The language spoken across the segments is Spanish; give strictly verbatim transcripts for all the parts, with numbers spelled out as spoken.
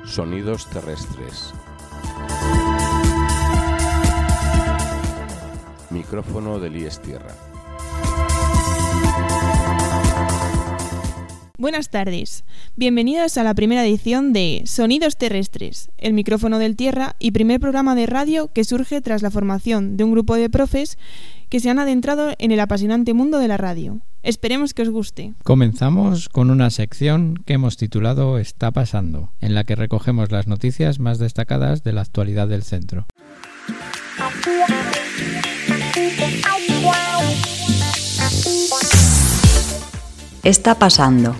Sonidos terrestres. Micrófono del I E S Tierra. Buenas tardes. Bienvenidos a la primera edición de Sonidos terrestres, el micrófono del Tierra y primer programa de radio que surge tras la formación de un grupo de profes que se han adentrado en el apasionante mundo de la radio. Esperemos que os guste. Comenzamos con una sección que hemos titulado Está pasando, en la que recogemos las noticias más destacadas de la actualidad del centro. Está pasando.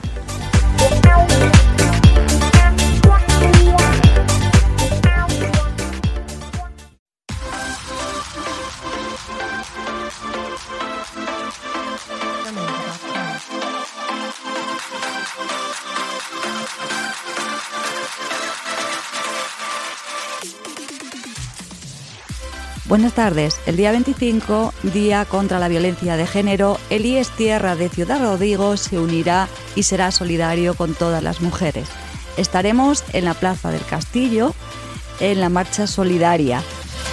Buenas tardes. El día veinticinco, Día contra la Violencia de Género, el I E S Tierra de Ciudad Rodrigo se unirá y será solidario con todas las mujeres. Estaremos en la Plaza del Castillo, en la marcha solidaria.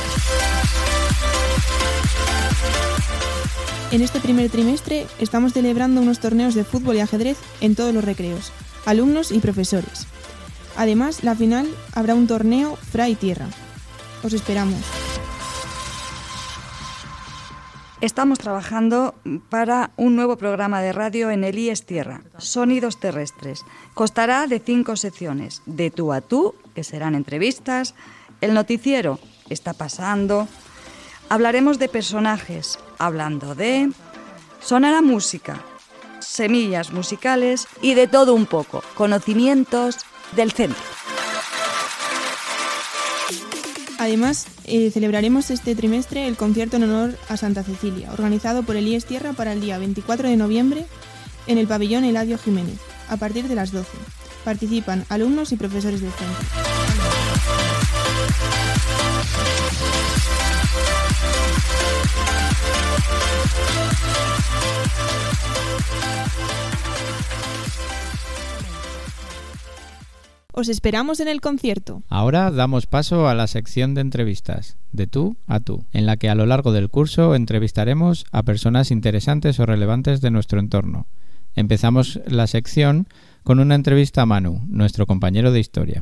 En este primer trimestre estamos celebrando unos torneos de fútbol y ajedrez en todos los recreos, alumnos y profesores. Además, la final habrá un torneo Fray Tierra. Os esperamos. Estamos trabajando para un nuevo programa de radio en el I E S Tierra, Sonidos terrestres. Constará de cinco secciones, de tú a tú, que serán entrevistas, el noticiero, Está pasando, hablaremos de personajes, hablando de, sonará música, semillas musicales y de todo un poco, conocimientos del centro. Además, eh, celebraremos este trimestre el concierto en honor a Santa Cecilia, organizado por el I E S Tierra para el día veinticuatro de noviembre en el pabellón Eladio Jiménez, a partir de las doce. Participan alumnos y profesores del centro. Os esperamos en el concierto. Ahora damos paso a la sección de entrevistas, de tú a tú, en la que a lo largo del curso entrevistaremos a personas interesantes o relevantes de nuestro entorno. Empezamos la sección con una entrevista a Manu, nuestro compañero de historia.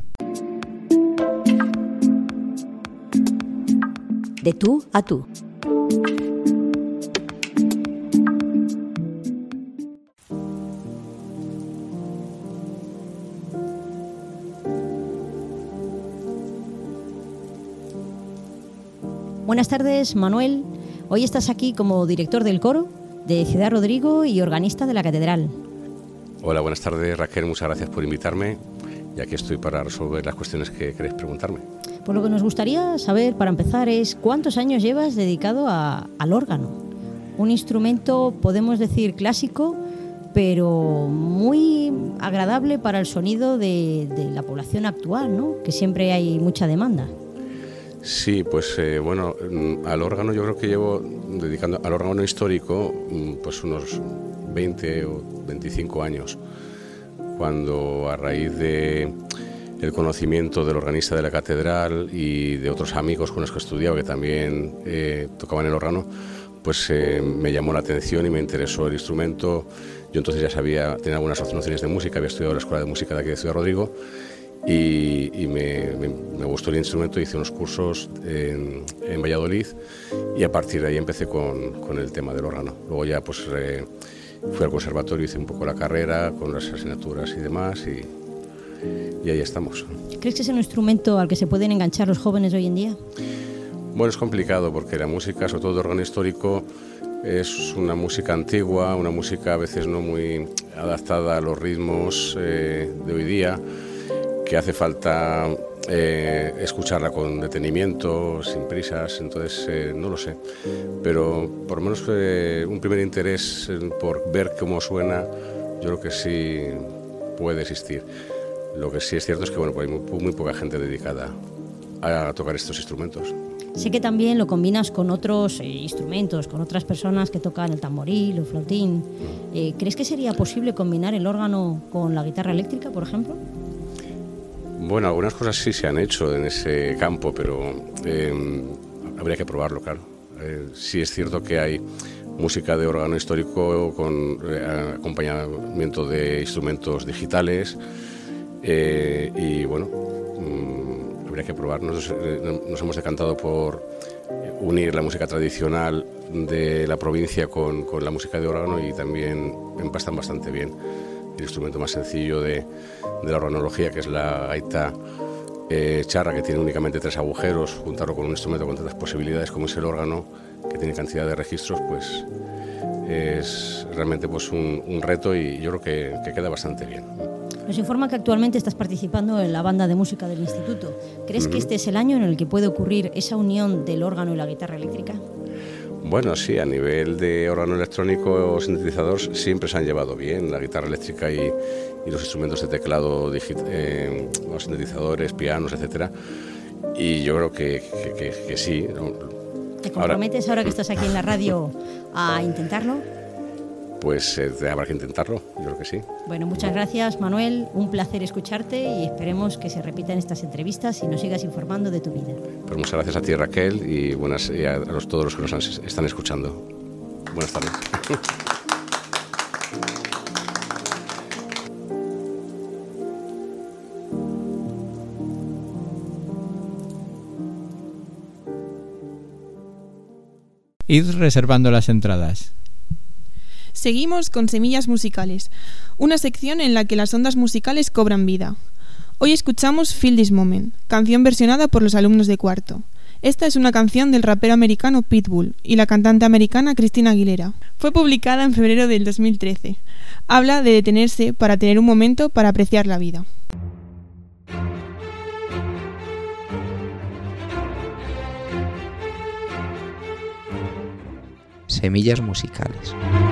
De tú a tú. Buenas tardes, Manuel. Hoy estás aquí como director del coro de Ciudad Rodrigo y organista de la catedral. Hola, buenas tardes, Raquel. Muchas gracias por invitarme y aquí estoy para resolver las cuestiones que queréis preguntarme. Pues lo que nos gustaría saber, para empezar, es cuántos años llevas dedicado a, al órgano. Un instrumento, podemos decir, clásico, pero muy agradable para el sonido de, de la población actual, ¿no? Que siempre hay mucha demanda. Sí, pues eh, bueno, al órgano yo creo que llevo dedicando al órgano histórico pues unos veinte o veinticinco años, cuando a raíz de el conocimiento del organista de la catedral y de otros amigos con los que estudiaba que también eh, tocaban el órgano, pues eh, me llamó la atención y me interesó el instrumento. Yo entonces ya sabía, tenía algunas nociones de música, había estudiado en la Escuela de Música de aquí de Ciudad Rodrigo. Y, y me, me, me gustó el instrumento, hice unos cursos en, en Valladolid y a partir de ahí empecé con, con el tema del órgano. Luego ya pues eh, fui al conservatorio, hice un poco la carrera con las asignaturas y demás y, y ahí estamos. ¿Crees que es un instrumento al que se pueden enganchar los jóvenes hoy en día? Bueno, es complicado porque la música, sobre todo de órgano histórico, es una música antigua, una música a veces no muy adaptada a los ritmos eh, de hoy día, que hace falta eh, escucharla con detenimiento, sin prisas, entonces eh, no lo sé, pero por lo menos eh, un primer interés por ver cómo suena, yo creo que sí puede existir. Lo que sí es cierto es que bueno, pues hay muy, muy poca gente dedicada a tocar estos instrumentos. Sé que también lo combinas con otros eh, instrumentos, con otras personas que tocan el tamboril o flautín. Eh, ¿Crees que sería posible combinar el órgano con la guitarra eléctrica, por ejemplo? Bueno, algunas cosas sí se han hecho en ese campo, pero eh, habría que probarlo, claro. Eh, sí es cierto que hay música de órgano histórico con eh, acompañamiento de instrumentos digitales eh, y bueno, mmm, habría que probar. Nos, eh, nos hemos decantado por unir la música tradicional de la provincia con, con la música de órgano y también empastan bastante bien. El instrumento más sencillo de, de la organología, que es la gaita eh, charra, que tiene únicamente tres agujeros, juntarlo con un instrumento con tantas posibilidades como es el órgano, que tiene cantidad de registros, pues es realmente pues un, un reto y yo creo que, que queda bastante bien. Nos informa que actualmente estás participando en la banda de música del instituto. ¿Crees uh-huh. que este es el año en el que puede ocurrir esa unión del órgano y la guitarra eléctrica? Bueno, sí, a nivel de órgano electrónico o sintetizador siempre se han llevado bien la guitarra eléctrica y, y los instrumentos de teclado, digit, eh, los sintetizadores, pianos, etcétera. Y yo creo que, que, que, que sí. ¿Te comprometes ahora, ahora que estás aquí en la radio a intentarlo? Pues eh, habrá que intentarlo, yo creo que sí. Bueno, muchas gracias, Manuel. Un placer escucharte y esperemos que se repitan estas entrevistas y nos sigas informando de tu vida. Pues muchas gracias a ti, Raquel, y, buenas, y a los, todos los que nos están escuchando. Buenas tardes. Id reservando las entradas. Seguimos con Semillas Musicales, una sección en la que las ondas musicales cobran vida. Hoy escuchamos Feel This Moment, canción versionada por los alumnos de cuarto. Esta es una canción del rapero americano Pitbull y la cantante americana Christina Aguilera. Fue publicada en febrero del dos mil trece. Habla de detenerse para tener un momento para apreciar la vida. Semillas Musicales.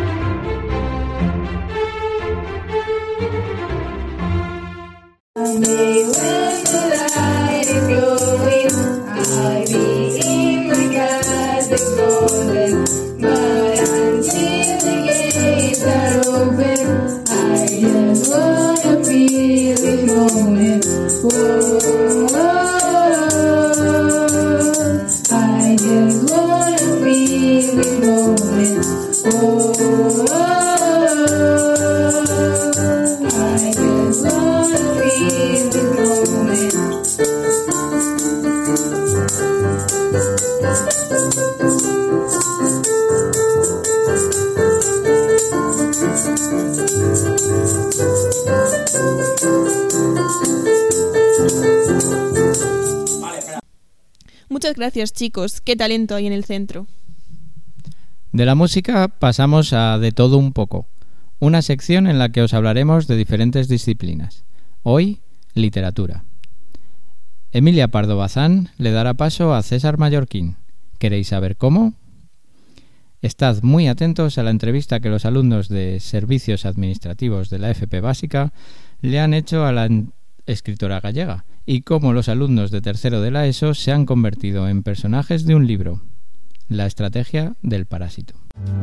Muchas gracias, chicos. Qué talento hay en el centro. De la música pasamos a De todo un poco, una sección en la que os hablaremos de diferentes disciplinas. Hoy, literatura. Emilia Pardo Bazán le dará paso a César Mallorquín. ¿Queréis saber cómo? Estad muy atentos a la entrevista que los alumnos de Servicios Administrativos de la F P Básica le han hecho a la escritora gallega y cómo los alumnos de tercero de la ESO se han convertido en personajes de un libro, La estrategia del parásito.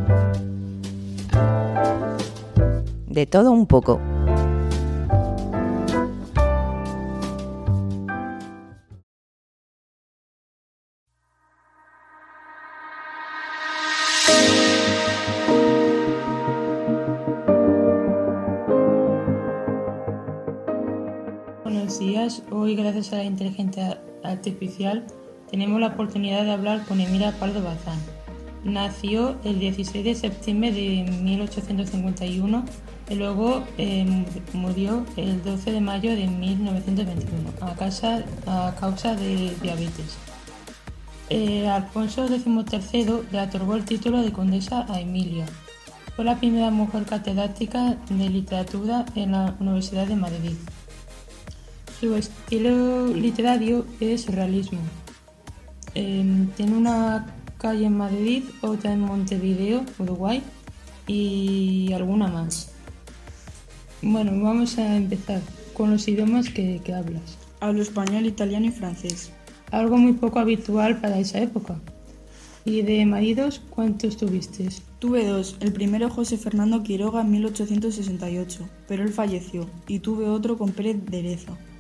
De todo un poco. Buenos días. Hoy, gracias a la inteligencia artificial, tenemos la oportunidad de hablar con Emilia Pardo Bazán. Nació el dieciséis de septiembre de mil ochocientos cincuenta y uno y luego eh, murió el doce de mayo de mil novecientos veintiuno a, casa, a causa de diabetes. Eh, Alfonso décimo tercero le otorgó el título de condesa a Emilia. Fue la primera mujer catedrática de literatura en la Universidad de Madrid. Su estilo literario es realismo. Eh, tiene una calle en Madrid, otra en Montevideo, Uruguay, y alguna más. Bueno, vamos a empezar con los idiomas que, que hablas. Hablo español, italiano y francés. Algo muy poco habitual para esa época. ¿Y de maridos cuántos tuviste? Tuve dos. El primero José Fernando Quiroga en mil ochocientos sesenta y ocho, pero él falleció, y tuve otro con Pérez de Leza.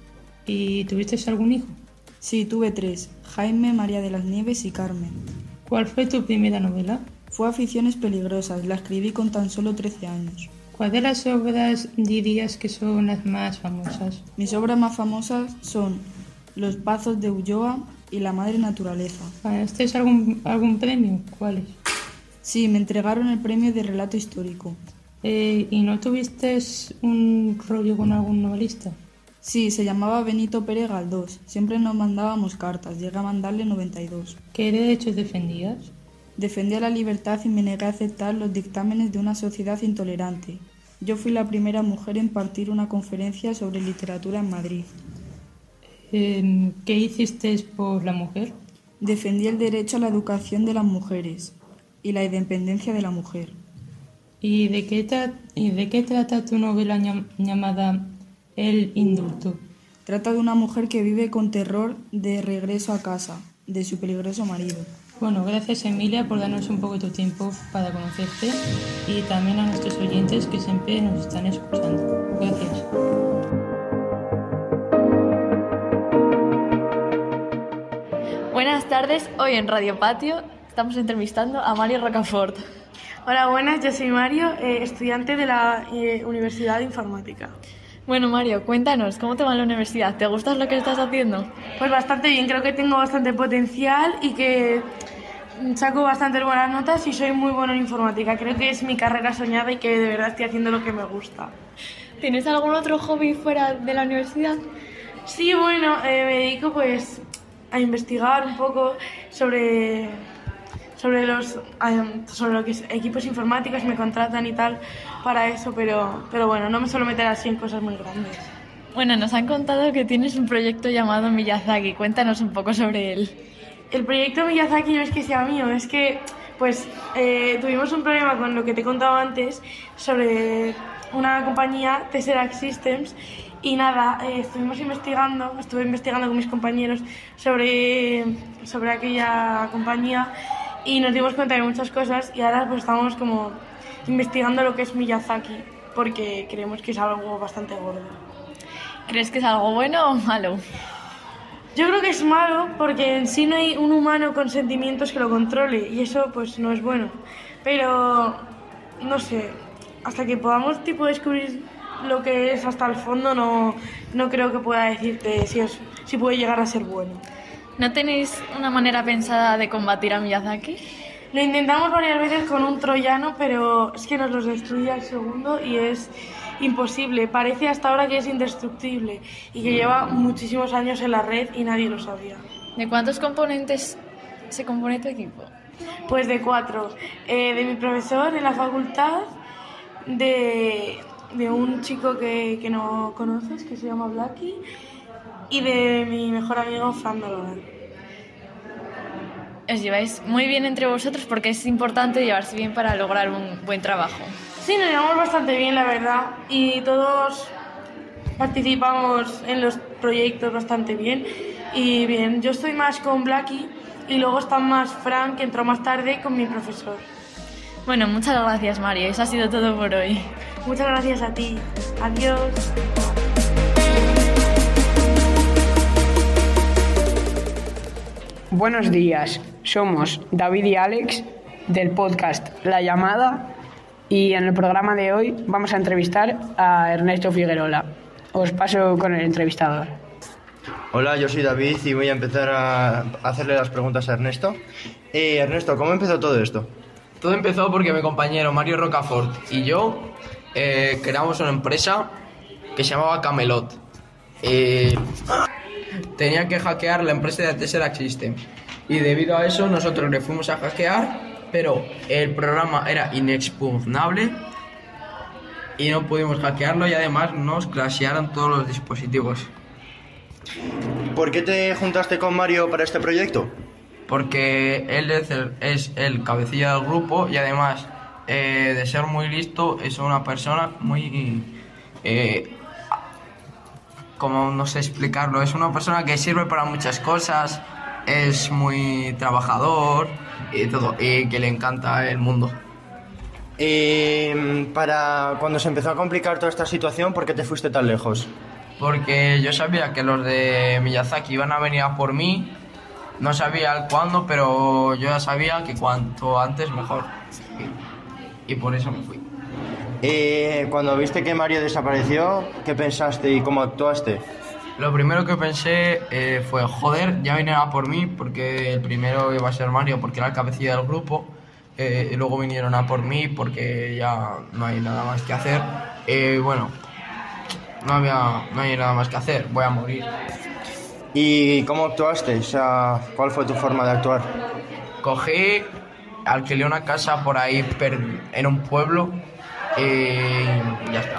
¿Y tuviste algún hijo? Sí, tuve tres, Jaime, María de las Nieves y Carmen. ¿Cuál fue tu primera novela? Fue Aficiones peligrosas, la escribí con tan solo trece años. ¿Cuál de las obras dirías que son las más famosas? Mis obras más famosas son Los Pazos de Ulloa y La Madre Naturaleza. ¿Ganaste algún, algún premio? ¿Cuáles? Sí, me entregaron el premio de relato histórico. Eh, ¿Y no tuviste un rollo con algún novelista? Sí, se llamaba Benito Pérez Galdós. Siempre nos mandábamos cartas, llegué a mandarle noventa y dos. ¿Qué derechos defendías? Defendía la libertad y me negué a aceptar los dictámenes de una sociedad intolerante. Yo fui la primera mujer en impartir una conferencia sobre literatura en Madrid. Eh, ¿Qué hiciste por la mujer? Defendí el derecho a la educación de las mujeres y la independencia de la mujer. ¿Y de qué, tra- y de qué trata tu novela ñam- llamada El Indulto? Trata de una mujer que vive con terror de regreso a casa, de su peligroso marido. Bueno, gracias Emilia por darnos un poco de tu tiempo para conocerte y también a nuestros oyentes que siempre nos están escuchando. Gracias. Buenas tardes, hoy en Radio Patio estamos entrevistando a Mario Rocafort. Hola, buenas, yo soy Mario, eh, estudiante de la eh, Universidad de Informática. Bueno, Mario, cuéntanos, ¿cómo te va en la universidad? ¿Te gusta lo que estás haciendo? Pues bastante bien, creo que tengo bastante potencial y que saco bastante buenas notas y soy muy bueno en informática. Creo que es mi carrera soñada y que de verdad estoy haciendo lo que me gusta. ¿Tienes algún otro hobby fuera de la universidad? Sí, bueno, eh, me dedico pues a investigar un poco sobre... sobre los sobre lo que es equipos informáticos, me contratan y tal para eso, pero, pero bueno, no me suelo meter así en cosas muy grandes. Bueno, nos han contado que tienes un proyecto llamado Miyazaki, cuéntanos un poco sobre él. El proyecto Miyazaki no es que sea mío, es que pues eh, tuvimos un problema con lo que te he contado antes sobre una compañía, Tesseract Systems, y nada, eh, estuvimos investigando, estuve investigando con mis compañeros sobre, sobre aquella compañía y nos dimos cuenta de muchas cosas y ahora pues estamos como investigando lo que es Miyazaki porque creemos que es algo bastante gordo. ¿Crees que es algo bueno o malo? Yo creo que es malo porque en sí no hay un humano con sentimientos que lo controle y eso pues no es bueno. Pero no sé, hasta que podamos tipo descubrir lo que es hasta el fondo no, no creo que pueda decirte si, es, si puede llegar a ser bueno. ¿No tenéis una manera pensada de combatir a Miyazaki? Lo intentamos varias veces con un troyano, pero es que nos los destruye al segundo y es imposible. Parece hasta ahora que es indestructible y que lleva muchísimos años en la red y nadie lo sabía. ¿De cuántos componentes se compone tu equipo? Pues de cuatro. Eh, de mi profesor en la facultad, de, de un chico que, que no conoces, que se llama Blacky, y de mi mejor amigo Fran Donovan. Os lleváis muy bien entre vosotros porque es importante llevarse bien para lograr un buen trabajo. Sí, nos llevamos bastante bien, la verdad, y todos participamos en los proyectos bastante bien. Y bien, yo estoy más con Blacky y luego está más Fran, que entró más tarde, con mi profesor. Bueno, muchas gracias, Mario. Eso ha sido todo por hoy. Muchas gracias a ti. Adiós. Buenos días, somos David y Alex del podcast La Llamada y en el programa de hoy vamos a entrevistar a Ernesto Figuerola. Os paso con el entrevistador. Hola, yo soy David y voy a empezar a hacerle las preguntas a Ernesto. Eh, Ernesto, ¿cómo empezó todo esto? Todo empezó porque mi compañero Mario Rocafort y yo eh, creamos una empresa que se llamaba Camelot. Eh, tenía que hackear la empresa de Tesseract Systems y debido a eso nosotros le fuimos a hackear, pero el programa era inexpugnable y no pudimos hackearlo y además nos crashearon todos los dispositivos. ¿Por qué te juntaste con Mario para este proyecto? Porque él es el, es el cabecilla del grupo y además eh, de ser muy listo es una persona muy... Eh, como no sé explicarlo, es una persona que sirve para muchas cosas, es muy trabajador y todo, y que le encanta el mundo. Eh, para cuando se empezó a complicar toda esta situación, ¿por qué te fuiste tan lejos? porque yo sabía que los de Miyazaki iban a venir a por mí. No sabía el cuándo, pero yo ya sabía que cuanto antes mejor. Y, y por eso me fui. Eh, cuando viste que Mario desapareció, ¿qué pensaste y cómo actuaste? Lo primero que pensé eh, fue, joder, ya vinieron a por mí, porque el primero iba a ser Mario, porque era el cabecilla del grupo. Eh, y luego vinieron a por mí porque ya no hay nada más que hacer. Eh, bueno, no había, no hay nada más que hacer, voy a morir. ¿Y cómo actuaste? O sea, ¿cuál fue tu forma de actuar? Cogí, alquilé una casa por ahí per, en un pueblo y ya está.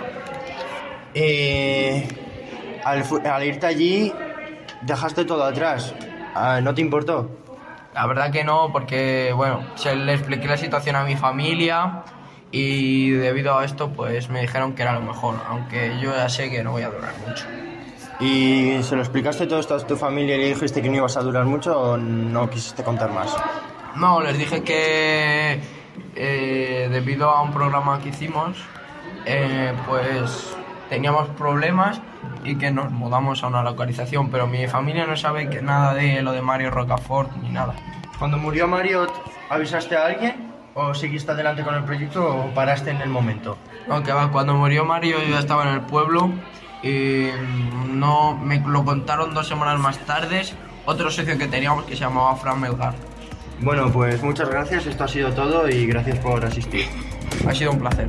Eh, al, al irte allí, dejaste todo atrás. ¿No te importó? La verdad que no, porque bueno, se le expliqué la situación a mi familia y debido a esto pues me dijeron que era lo mejor, aunque yo ya sé que no voy a durar mucho. ¿Y se lo explicaste todo esto a tu familia y le dijiste que no ibas a durar mucho o no quisiste contar más? No, les dije que eh, debido a un programa que hicimos, eh, pues teníamos problemas y que nos mudamos a una localización, pero mi familia no sabe que nada de lo de Mario Rocafort ni nada. Cuando murió Mario, ¿avisaste a alguien o seguiste adelante con el proyecto o paraste en el momento? No, que va, cuando murió Mario yo ya estaba en el pueblo y no, me lo contaron dos semanas más tarde otro socio que teníamos que se llamaba Fran Melgar. Bueno, pues muchas gracias, esto ha sido todo y gracias por asistir. Ha sido un placer.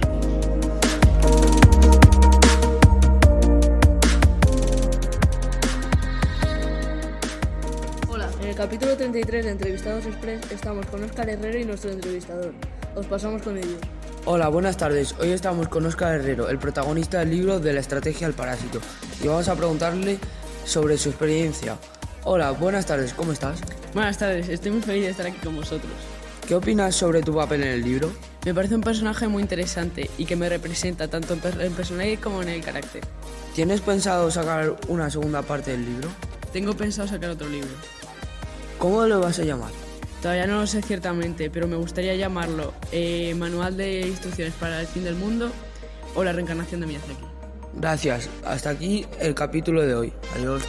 Hola, en el capítulo treinta y tres de Entrevistados Express estamos con Óscar Herrero y nuestro entrevistador. Os pasamos con ellos. Hola, buenas tardes. Hoy estamos con Óscar Herrero, el protagonista del libro de la estrategia al parásito, y vamos a preguntarle sobre su experiencia. Hola, buenas tardes, ¿cómo estás? Buenas tardes, estoy muy feliz de estar aquí con vosotros. ¿Qué opinas sobre tu papel en el libro? Me parece un personaje muy interesante y que me representa tanto en personalidad como en el carácter. ¿Tienes pensado sacar una segunda parte del libro? Tengo pensado sacar otro libro. ¿Cómo lo vas a llamar? Todavía no lo sé ciertamente, pero me gustaría llamarlo eh, Manual de Instrucciones para el Fin del Mundo o La Reencarnación de Miyazaki. Gracias. Hasta aquí el capítulo de hoy. Adiós.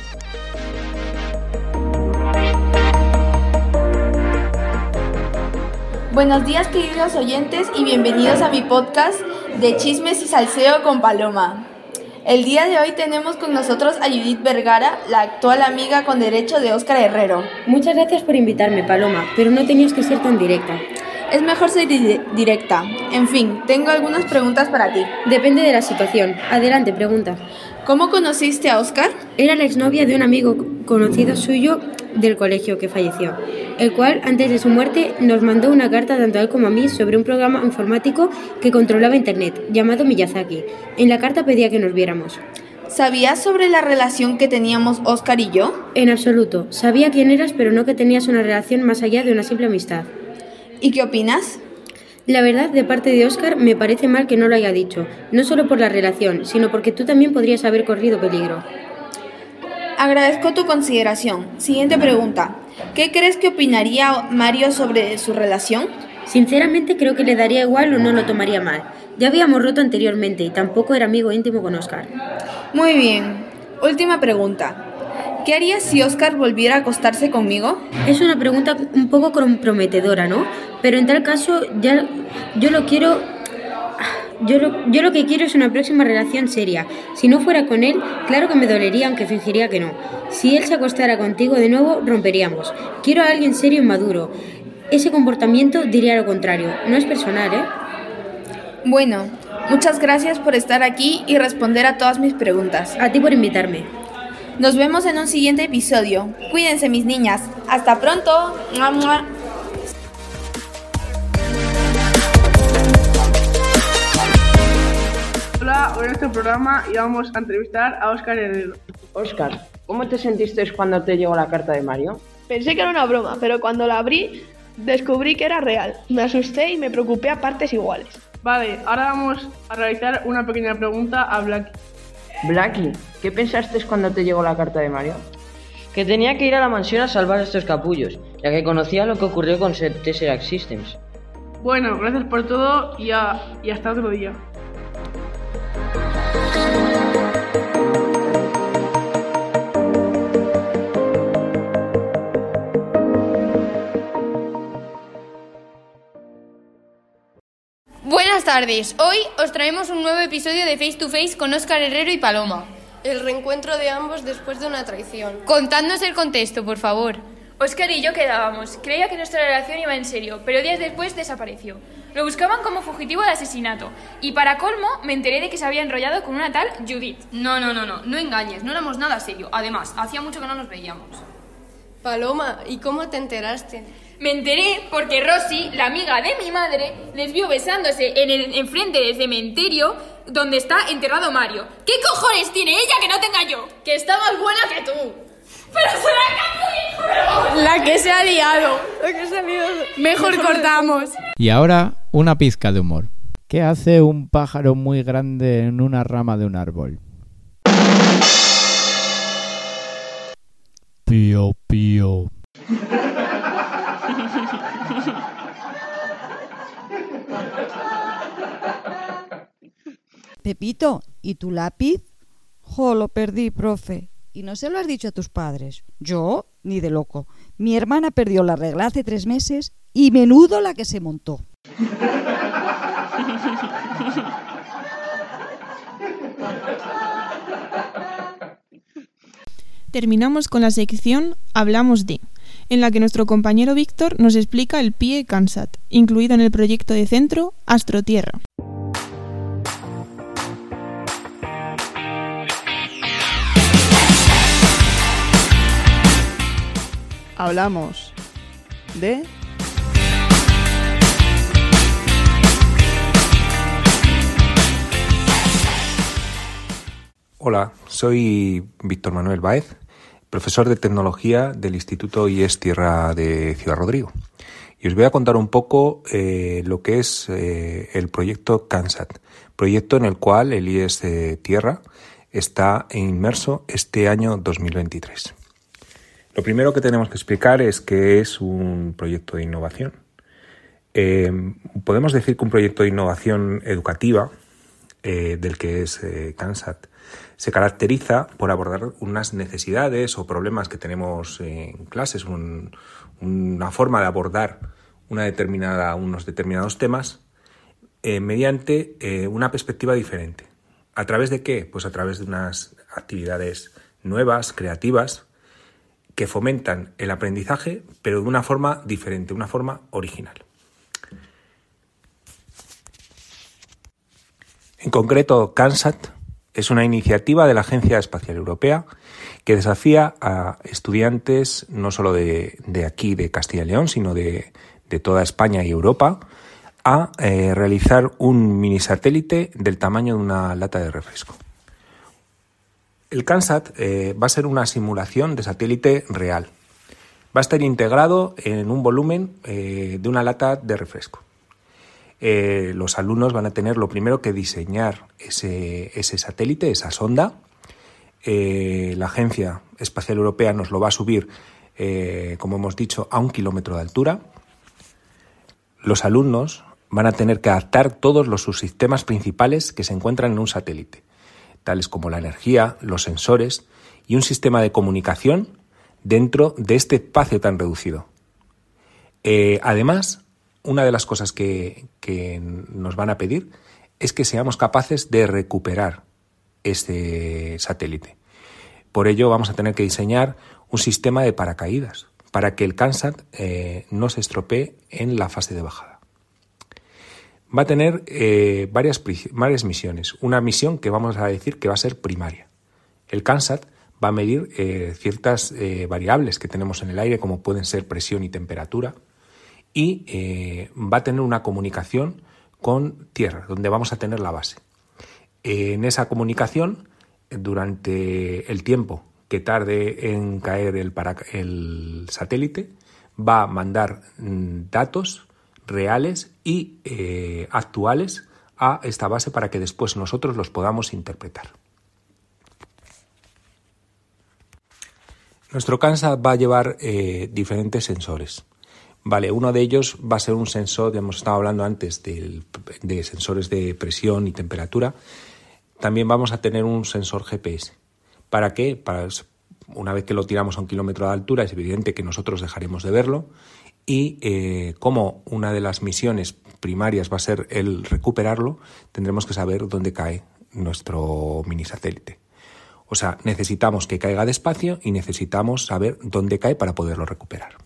Buenos días, queridos oyentes, y bienvenidos a mi podcast de Chismes y Salseo con Paloma. El día de hoy tenemos con nosotros a Judith Vergara, la actual amiga con derecho de Óscar Herrero. Muchas gracias por invitarme, Paloma, pero no tenías que ser tan directa. Es mejor ser di- directa. En fin, tengo algunas preguntas para ti. Depende de la situación. Adelante, pregunta. ¿Cómo conociste a Óscar? Era la exnovia de un amigo conocido suyo del colegio que falleció, el cual, antes de su muerte, nos mandó una carta tanto a él como a mí sobre un programa informático que controlaba Internet, llamado Miyazaki. En la carta pedía que nos viéramos. ¿Sabías sobre la relación que teníamos Óscar y yo? En absoluto. Sabía quién eras, pero no que tenías una relación más allá de una simple amistad. ¿Y qué opinas? La verdad, de parte de Óscar, me parece mal que no lo haya dicho, no solo por la relación, sino porque tú también podrías haber corrido peligro. Agradezco tu consideración. Siguiente pregunta. ¿Qué crees que opinaría Mario sobre su relación? Sinceramente creo que le daría igual o no lo tomaría mal. Ya habíamos roto anteriormente y tampoco era amigo íntimo con Óscar. Muy bien. Última pregunta. ¿Qué harías si Óscar volviera a acostarse conmigo? Es una pregunta un poco comprometedora, ¿no? Pero en tal caso, ya yo lo quiero... Yo lo, yo lo que quiero es una próxima relación seria. Si no fuera con él, claro que me dolería, aunque fingiría que no. Si él se acostara contigo de nuevo, romperíamos. Quiero a alguien serio y maduro. Ese comportamiento diría lo contrario. No es personal, ¿eh? Bueno, muchas gracias por estar aquí y responder a todas mis preguntas. A ti por invitarme. Nos vemos en un siguiente episodio. Cuídense, mis niñas. ¡Hasta pronto! ¡Mua, mua! Hola, hoy en nuestro programa y vamos a entrevistar a Óscar Herrero. Óscar, ¿cómo te sentiste cuando te llegó la carta de Mario? Pensé que era una broma, pero cuando la abrí descubrí que era real. Me asusté y me preocupé a partes iguales. Vale, ahora vamos a realizar una pequeña pregunta a Blacky. Blacky, ¿qué pensaste cuando te llegó la carta de Mario? Que tenía que ir a la mansión a salvar a estos capullos, ya que conocía lo que ocurrió con Tesseract Systems. Bueno, gracias por todo y, a, y hasta otro día. tardes. Hoy os traemos un nuevo episodio de Face to Face con Óscar Herrero y Paloma. El reencuentro de ambos después de una traición. Contadnos el contexto, por favor. Óscar y yo quedábamos. Creía que nuestra relación iba en serio, pero días después desapareció. Lo buscaban como fugitivo de asesinato. Y para colmo, me enteré de que se había enrollado con una tal Judith. No, no, no, no, no engañes, no éramos nada serio. Además, hacía mucho que no nos veíamos. Paloma, ¿y cómo te enteraste? Me enteré porque Rosy, la amiga de mi madre, les vio besándose en el enfrente del cementerio donde está enterrado Mario. ¿Qué cojones tiene ella que no tenga yo? Que está más buena que tú. ¡Pero será que... La que se ha liado. La que se ha liado. Mejor cortamos. Y ahora, una pizca de humor. ¿Qué hace un pájaro muy grande en una rama de un árbol? Pío, pío. Pepito, ¿y tu lápiz? Jo, lo perdí, profe. ¿Y no se lo has dicho a tus padres? Yo, ni de loco. Mi hermana perdió la regla hace tres meses y menudo la que se montó. Terminamos con la sección Hablamos de, en la que nuestro compañero Víctor nos explica el P I E CANSAT, incluido en el proyecto de centro Astrotierra. Hablamos de... Hola, soy Víctor Manuel Báez, profesor de Tecnología del Instituto I E S Tierra de Ciudad Rodrigo. Y os voy a contar un poco eh, lo que es eh, el proyecto CANSAT, proyecto en el cual el I E S Tierra está inmerso este año dos mil veintitrés. Lo primero que tenemos que explicar es que es un proyecto de innovación. Eh, podemos decir que un proyecto de innovación educativa, eh, del que es eh, CANSAT, se caracteriza por abordar unas necesidades o problemas que tenemos en clases, un, una forma de abordar una determinada, unos determinados temas eh, mediante eh, una perspectiva diferente. ¿A través de qué? Pues a través de unas actividades nuevas, creativas, que fomentan el aprendizaje, pero de una forma diferente, una forma original. En concreto, CANSAT es una iniciativa de la Agencia Espacial Europea que desafía a estudiantes no solo de, de aquí, de Castilla y León, sino de, de toda España y Europa, a eh, realizar un mini satélite del tamaño de una lata de refresco. El CANSAT eh, va a ser una simulación de satélite real. Va a estar integrado en un volumen eh, de una lata de refresco. Eh, los alumnos van a tener lo primero que diseñar ese, ese satélite, esa sonda. Eh, la Agencia Espacial Europea nos lo va a subir, eh, como hemos dicho, a un kilómetro de altura. Los alumnos van a tener que adaptar todos los subsistemas principales que se encuentran en un satélite, tales como la energía, los sensores y un sistema de comunicación dentro de este espacio tan reducido. Eh, además, una de las cosas que, que nos van a pedir es que seamos capaces de recuperar este satélite. Por ello vamos a tener que diseñar un sistema de paracaídas para que el CANSAT eh, no se estropee en la fase de bajada. Va a tener eh, varias, varias misiones. Una misión que vamos a decir que va a ser primaria. El CANSAT va a medir eh, ciertas eh, variables que tenemos en el aire, como pueden ser presión y temperatura, y eh, va a tener una comunicación con tierra, donde vamos a tener la base. En esa comunicación, durante el tiempo que tarde en caer el, para, el satélite, va a mandar mm, datos reales y eh, actuales a esta base para que después nosotros los podamos interpretar. Nuestro CANSAT va a llevar eh, diferentes sensores. Vale, uno de ellos va a ser un sensor, hemos estado hablando antes del, de sensores de presión y temperatura. También vamos a tener un sensor G P S. ¿Para qué? Para, una vez que lo tiramos a un kilómetro de altura, es evidente que nosotros dejaremos de verlo. Y eh, como una de las misiones primarias va a ser el recuperarlo, tendremos que saber dónde cae nuestro mini satélite. O sea, necesitamos que caiga despacio y necesitamos saber dónde cae para poderlo recuperar.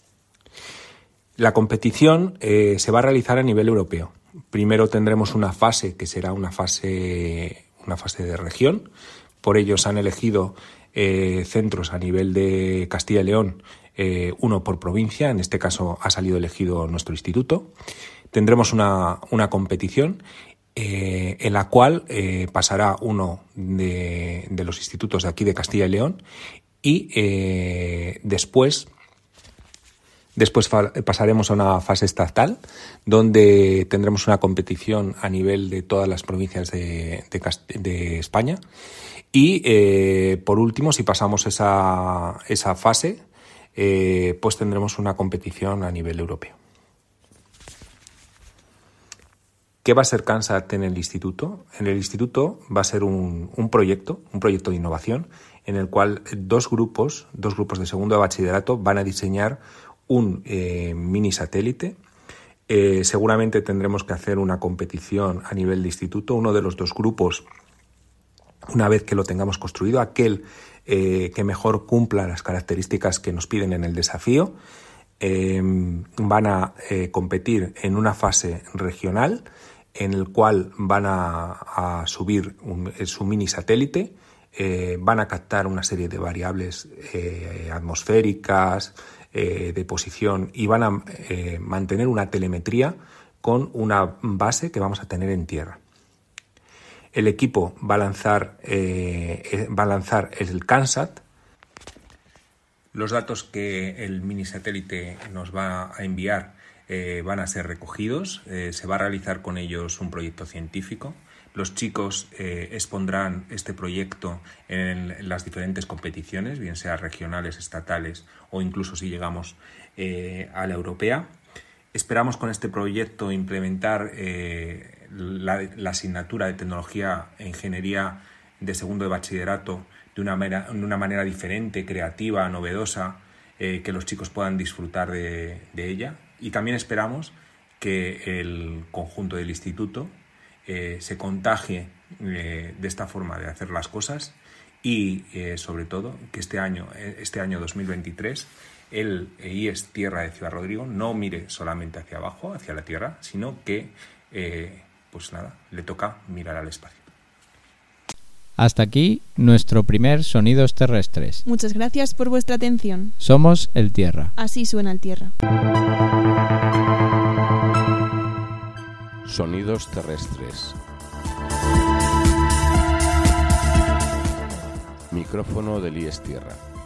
La competición eh, se va a realizar a nivel europeo. Primero tendremos una fase que será una fase, una fase de región. Por ello se han elegido eh, centros a nivel de Castilla y León, eh, uno por provincia. En este caso ha salido elegido nuestro instituto. Tendremos una, una competición Eh, en la cual eh, pasará uno de, de los institutos de aquí de Castilla y León y eh, después, después fa- pasaremos a una fase estatal donde tendremos una competición a nivel de todas las provincias de, de, Cast- de España y eh, por último, si pasamos esa, esa fase, eh, pues tendremos una competición a nivel europeo. ¿Qué va a ser CANSAT en el instituto? En el instituto va a ser un, un proyecto, un proyecto de innovación, en el cual dos grupos, dos grupos de segundo de bachillerato van a diseñar un eh, mini satélite. Eh, seguramente tendremos que hacer una competición a nivel de instituto. Uno de los dos grupos, una vez que lo tengamos construido, aquel eh, que mejor cumpla las características que nos piden en el desafío, eh, van a eh, competir en una fase regional, en el cual van a, a subir un, su mini satélite, eh, van a captar una serie de variables eh, atmosféricas, eh, de posición, y van a eh, mantener una telemetría con una base que vamos a tener en tierra. El equipo va a lanzar, eh, va a lanzar el CANSAT. Los datos que el mini satélite nos va a enviar Eh, van a ser recogidos, eh, se va a realizar con ellos un proyecto científico. Los chicos eh, expondrán este proyecto en las diferentes competiciones, bien sea regionales, estatales o incluso si llegamos eh, a la europea. Esperamos con este proyecto implementar eh, la, la asignatura de tecnología e ingeniería de segundo de bachillerato de una manera, de una manera diferente, creativa, novedosa, eh, que los chicos puedan disfrutar de, de ella. Y también esperamos que el conjunto del instituto eh, se contagie eh, de esta forma de hacer las cosas y, eh, sobre todo, que este año, este año dos mil veintitrés el I E S Tierra de Ciudad Rodrigo no mire solamente hacia abajo, hacia la tierra, sino que, eh, pues nada, le toca mirar al espacio. Hasta aquí nuestro primer Sonidos Terrestres. Muchas gracias por vuestra atención. Somos el Tierra. Así suena el Tierra. Sonidos Terrestres. Micrófono del I E S Tierra.